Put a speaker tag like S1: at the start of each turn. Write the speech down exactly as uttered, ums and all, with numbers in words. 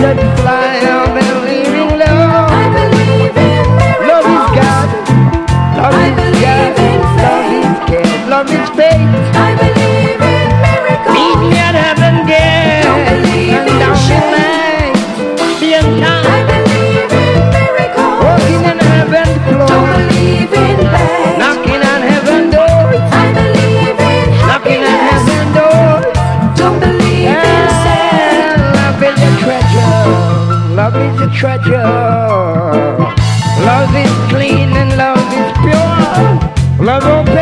S1: that fly. I believe in love.
S2: I believe in miracles.
S1: Love is God. Love
S2: I
S1: is
S2: believe
S1: God.
S2: in
S1: Love
S2: faith.
S1: is care. Love is faith.
S2: I believe in miracles.
S1: Meet me at heaven gate.
S2: Don't believe
S1: And
S2: in
S1: down the
S2: shame.
S1: night. Be in
S2: I
S1: time.
S2: believe in miracles.
S1: Walking in heaven's
S2: Don't
S1: floor.
S2: believe in bad.
S1: Knocking on heaven doors.
S2: I believe in
S1: Knocking on
S2: happiness.
S1: heaven doors.
S2: Don't believe in sad.
S1: And love is a treasure. Love is a treasure. Love is clean and love is pure. Love